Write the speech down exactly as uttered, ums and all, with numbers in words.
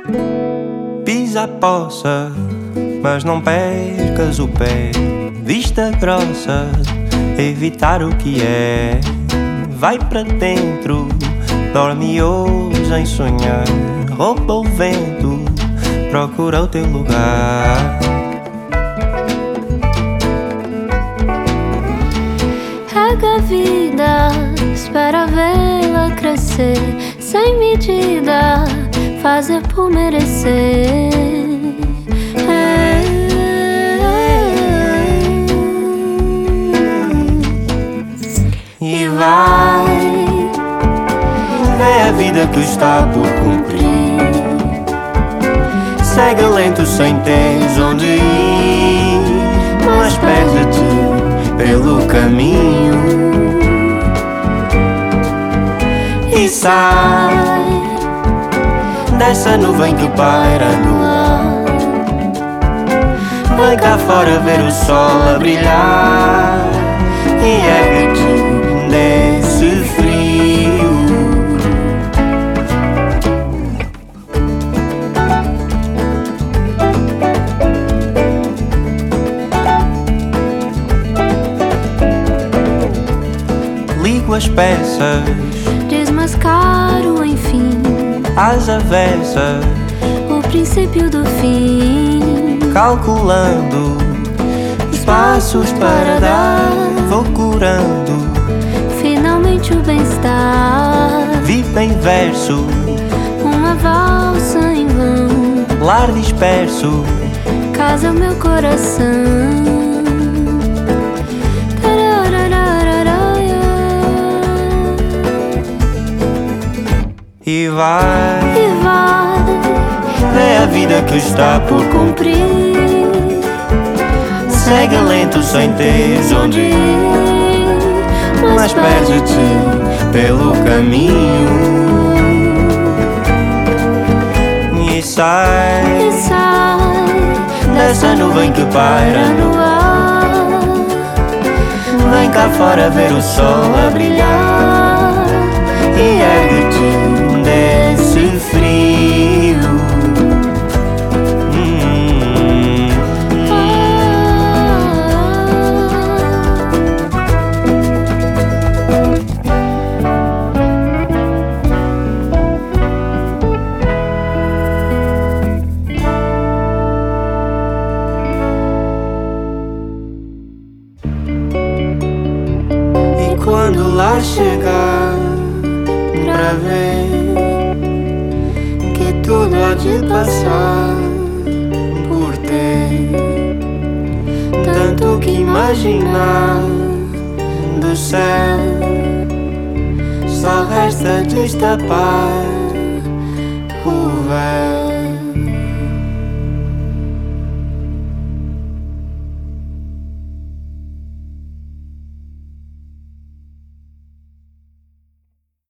Pisa a poça, mas não percas o pé. Vista grossa, evitar o que é. Vai para dentro, dorme hoje em sonhar. Rouba o vento, procura o teu lugar. Rega a vida, espera vê-la crescer. Sem medida, fazer por merecer. É. E vai, vê a vida que está por cumprir. Segue lento sem teres onde ir, mas perde-te pelo caminho. E sai dessa nuvem que paira no ar. Vem cá fora ver o sol a brilhar e ergue-te desse frio. Ligo as peças, desmascaro enfim às avessas, o princípio do fim. Calculando os passos para dar, vou curando finalmente o bem-estar. Vida em verso, uma valsa em vão, lar disperso, casa o meu coração. E vai, e vai, vê a vida que está por cumprir. Segue lento sem teres onde ir, mas perde-te pelo caminho. E sai, e sai dessa nuvem que paira no ar. Vem cá fora ver o sol a brilhar e ergue-te desse frio. hum. E quando lá chegar pra ver que tudo há de passar por ter tanto que imaginar do céu, só resta destapar o véu.